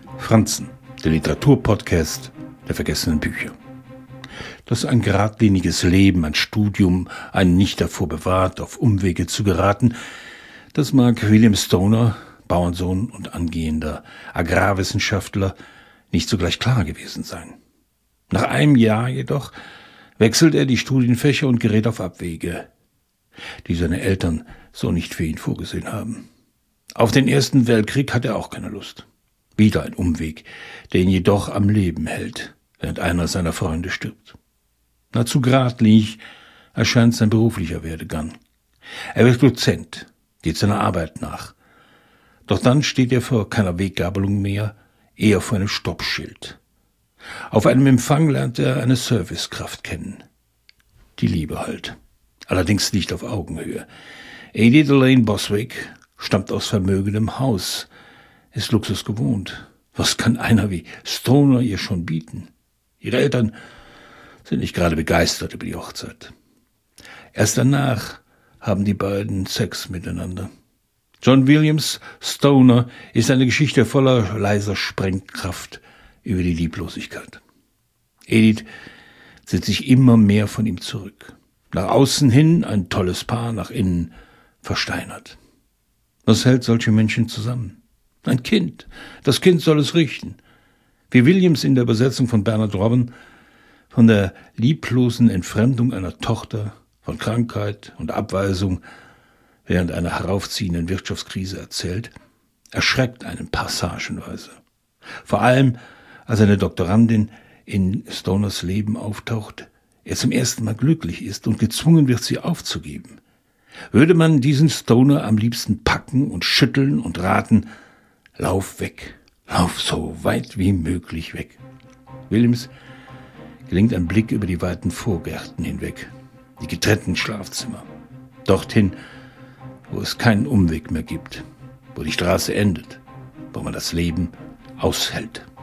Franzen, der Literaturpodcast der vergessenen Bücher. Dass ein geradliniges Leben, ein Studium einen nicht davor bewahrt, auf Umwege zu geraten, das mag William Stoner, Bauernsohn und angehender Agrarwissenschaftler, nicht sogleich klar gewesen sein. Nach einem Jahr jedoch wechselt er die Studienfächer und gerät auf Abwege, die seine Eltern so nicht für ihn vorgesehen haben. Auf den Ersten Weltkrieg hat er auch keine Lust. Wieder ein Umweg, der ihn jedoch am Leben hält, während einer seiner Freunde stirbt. Nahezu geradlinig erscheint sein beruflicher Werdegang. Er wird Dozent, geht seiner Arbeit nach. Doch dann steht er vor keiner Weggabelung mehr, eher vor einem Stoppschild. Auf einem Empfang lernt er eine Servicekraft kennen. Die Liebe halt. Allerdings nicht auf Augenhöhe. Edith Elaine Boswick stammt aus vermögendem Haus, ist Luxus gewohnt. Was kann einer wie Stoner ihr schon bieten? Ihre Eltern sind nicht gerade begeistert über die Hochzeit. Erst danach haben die beiden Sex miteinander. John Williams Stoner ist eine Geschichte voller leiser Sprengkraft über die Lieblosigkeit. Edith zieht sich immer mehr von ihm zurück. Nach außen hin ein tolles Paar, nach innen versteinert. Was hält solche Menschen zusammen? Ein Kind. Das Kind soll es richten. Wie Williams in der Übersetzung von Bernard Robben von der lieblosen Entfremdung einer Tochter, von Krankheit und Abweisung während einer heraufziehenden Wirtschaftskrise erzählt, erschreckt einen passagenweise. Vor allem, als eine Doktorandin in Stoners Leben auftaucht, er zum ersten Mal glücklich ist und gezwungen wird, sie aufzugeben. Würde man diesen Stoner am liebsten packen und schütteln und raten, lauf weg, lauf so weit wie möglich weg. Williams gelingt ein Blick über die weiten Vorgärten hinweg, die getrennten Schlafzimmer, dorthin, wo es keinen Umweg mehr gibt, wo die Straße endet, wo man das Leben aushält.